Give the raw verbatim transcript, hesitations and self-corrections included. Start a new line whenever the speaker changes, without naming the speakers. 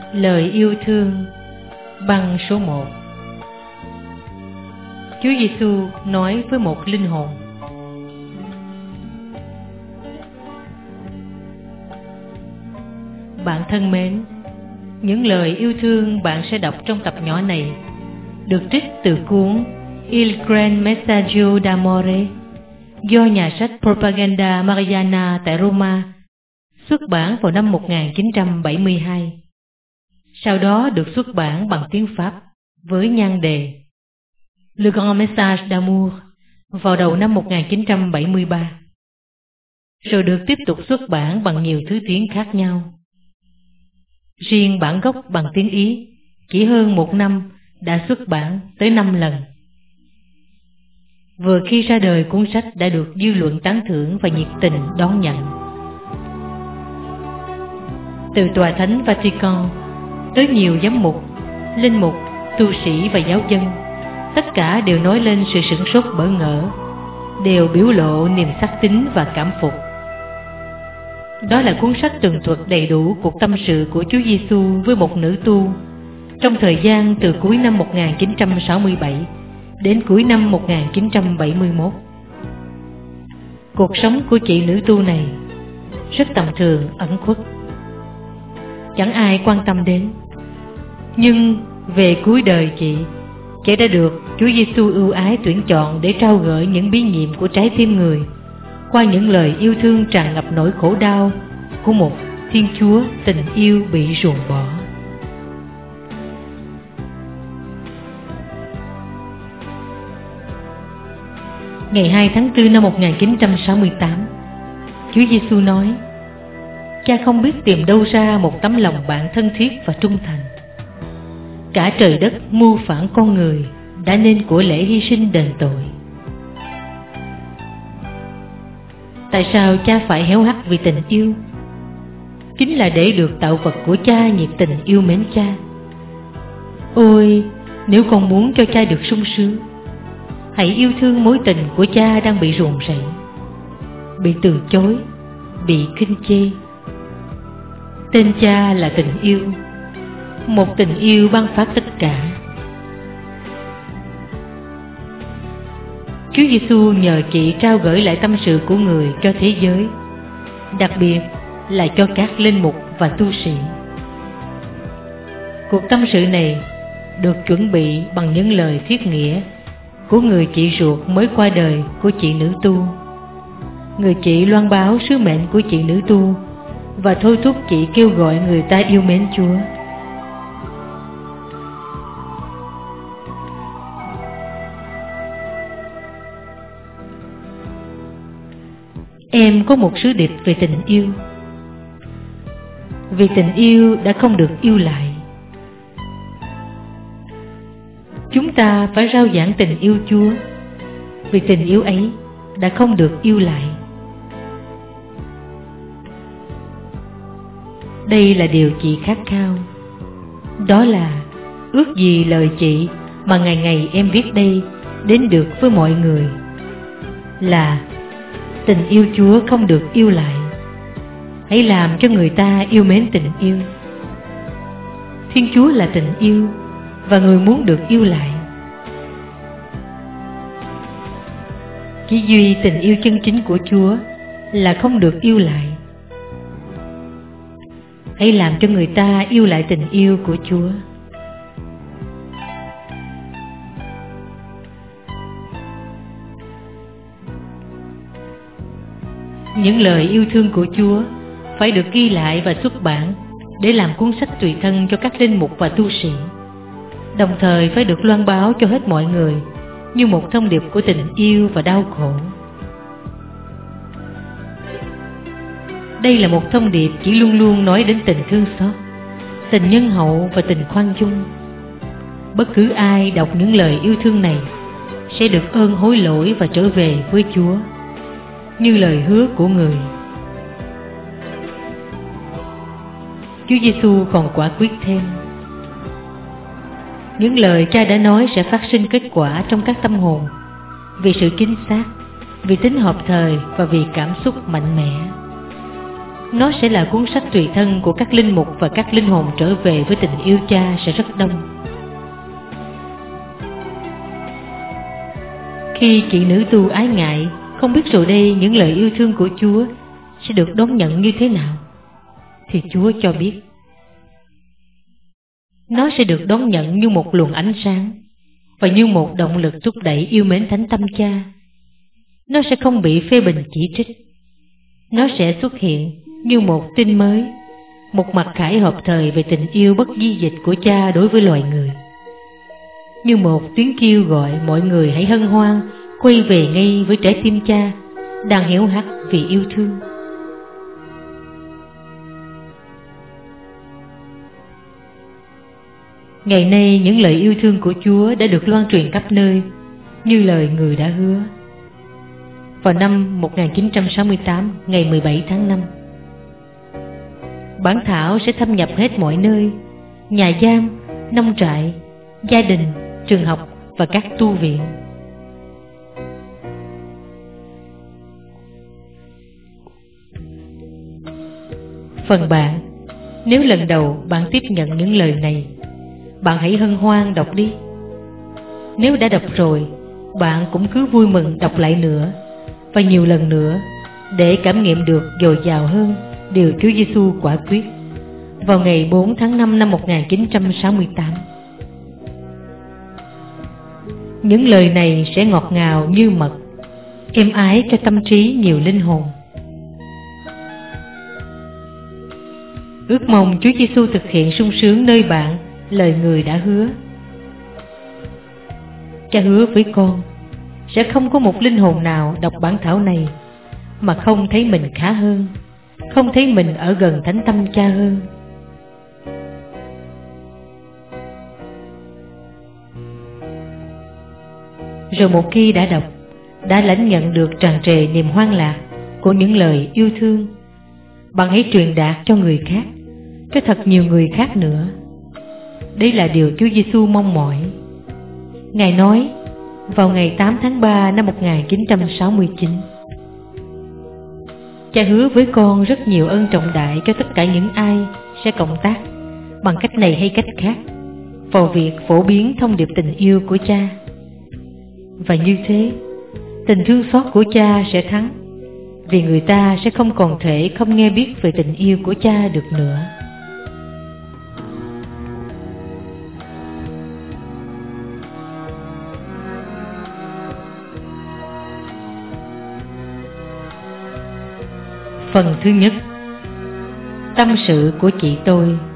Lời yêu thương, băng số một. Chúa Giêsu nói với một linh hồn: Bạn thân mến, những lời yêu thương bạn sẽ đọc trong tập nhỏ này được trích từ cuốn Il Gran Messaggio d'Amore do nhà sách Propaganda Mariana tại Roma xuất bản vào năm một nghìn chín trăm bảy mươi hai. Sau đó được xuất bản bằng tiếng Pháp với nhan đề Le Grand Message d'Amour vào đầu năm một nghìn chín trăm bảy mươi ba, rồi được tiếp tục xuất bản bằng nhiều thứ tiếng khác nhau. Riêng bản gốc bằng tiếng Ý chỉ hơn một năm đã xuất bản tới năm lần. Vừa khi ra đời, cuốn sách đã được dư luận tán thưởng và nhiệt tình đón nhận. Từ Tòa Thánh Vatican tới nhiều giám mục, linh mục, tu sĩ và giáo dân, tất cả đều nói lên sự sửng sốt bỡ ngỡ, đều biểu lộ niềm sắc tín và cảm phục. Đó là cuốn sách tường thuật đầy đủ cuộc tâm sự của Chúa Giêsu với một nữ tu trong thời gian từ cuối năm một nghìn chín trăm sáu mươi bảy đến cuối năm một nghìn chín trăm bảy mươi mốt. Cuộc sống của chị nữ tu này rất tầm thường, ẩn khuất, chẳng ai quan tâm đến. Nhưng về cuối đời chị, chị đã được Chúa Giêsu ưu ái tuyển chọn để trao gửi những bí nhiệm của trái tim người qua những lời yêu thương tràn ngập nỗi khổ đau của một Thiên Chúa tình yêu bị ruồng bỏ. Ngày hai tháng tư năm một nghìn chín trăm sáu mươi tám, Chúa Giêsu nói: Cha không biết tìm đâu ra một tấm lòng bạn thân thiết và trung thành. Cả trời đất mưu phản con người đã nên của lễ hy sinh đền tội. Tại sao cha phải héo hắt vì tình yêu? Chính là để được tạo vật của cha nhiệt tình yêu mến cha. Ôi, nếu con muốn cho cha được sung sướng, hãy yêu thương mối tình của cha đang bị ruồng rẫy, bị từ chối, bị khinh chê. Tên cha là tình yêu, một tình yêu ban phát tất cả. Chúa Giêsu nhờ chị trao gửi lại tâm sự của người cho thế giới, đặc biệt là cho các linh mục và tu sĩ. Cuộc tâm sự này được chuẩn bị bằng những lời thiết nghĩa của người chị ruột mới qua đời của chị nữ tu. Người chị loan báo sứ mệnh của chị nữ tu và thôi thúc chị kêu gọi người ta yêu mến Chúa. Em có một sứ điệp về tình yêu. Vì tình yêu đã không được yêu lại, chúng ta phải rao giảng tình yêu Chúa. Vì tình yêu ấy đã không được yêu lại. Đây là điều chị khát khao. Đó là ước gì lời chị mà ngày ngày em viết đây đến được với mọi người là tình yêu Chúa không được yêu lại. Hãy làm cho người ta yêu mến tình yêu. Thiên Chúa là tình yêu và người muốn được yêu lại. Chỉ duy tình yêu chân chính của Chúa là không được yêu lại. Hãy làm cho người ta yêu lại tình yêu của Chúa. Những lời yêu thương của Chúa phải được ghi lại và xuất bản để làm cuốn sách tùy thân cho các linh mục và tu sĩ, đồng thời phải được loan báo cho hết mọi người như một thông điệp của tình yêu và đau khổ. Đây là một thông điệp chỉ luôn luôn nói đến tình thương xót, tình nhân hậu và tình khoan dung. Bất cứ ai đọc những lời yêu thương này sẽ được ơn hối lỗi và trở về với Chúa, như lời hứa của người. Chúa Giêsu còn quả quyết thêm: những lời cha đã nói sẽ phát sinh kết quả trong các tâm hồn, vì sự chính xác, vì tính hợp thời và vì cảm xúc mạnh mẽ. Nó sẽ là cuốn sách tùy thân của các linh mục và các linh hồn trở về với tình yêu cha sẽ rất đông. Khi chị nữ tu ái ngại, không biết rồi đây những lời yêu thương của Chúa sẽ được đón nhận như thế nào, thì Chúa cho biết nó sẽ được đón nhận như một luồng ánh sáng và như một động lực thúc đẩy yêu mến thánh tâm cha. Nó sẽ không bị phê bình chỉ trích. Nó sẽ xuất hiện như một tin mới, một mặt khải hợp thời về tình yêu bất di dịch của cha đối với loài người, như một tiếng kêu gọi mọi người hãy hân hoan quay về ngay với trái tim cha đang héo hắt vì yêu thương. Ngày nay những lời yêu thương của Chúa đã được loan truyền khắp nơi như lời Người đã hứa. Vào năm một nghìn chín trăm sáu mươi tám, ngày mười bảy tháng năm, bản thảo sẽ thâm nhập hết mọi nơi: nhà giam, nông trại, gia đình, trường học và các tu viện. Phần bạn, nếu lần đầu bạn tiếp nhận những lời này, bạn hãy hân hoan đọc đi. Nếu đã đọc rồi, bạn cũng cứ vui mừng đọc lại nữa và nhiều lần nữa để cảm nghiệm được dồi dào hơn điều Chúa Giêsu quả quyết vào ngày bốn tháng năm năm một nghìn chín trăm sáu mươi tám. Những lời này sẽ ngọt ngào như mật, êm ái cho tâm trí nhiều linh hồn. Ước mong Chúa Giêsu thực hiện sung sướng nơi bạn lời Người đã hứa. Cha hứa với con sẽ không có một linh hồn nào đọc bản thảo này mà không thấy mình khá hơn, không thấy mình ở gần thánh tâm cha hơn. Rồi một khi đã đọc, đã lãnh nhận được tràn trề niềm hoan lạc của những lời yêu thương, bạn hãy truyền đạt cho người khác, cho thật nhiều người khác nữa. Đây là điều Chúa Giêsu mong mỏi. Ngài nói vào ngày tám tháng ba năm một nghìn chín trăm sáu mươi chín: Cha hứa với con rất nhiều ơn trọng đại cho tất cả những ai sẽ cộng tác bằng cách này hay cách khác vào việc phổ biến thông điệp tình yêu của cha. Và như thế, tình thương xót của cha sẽ thắng, vì người ta sẽ không còn thể không nghe biết về tình yêu của cha được nữa. Phần thứ nhất: tâm sự của chị tôi.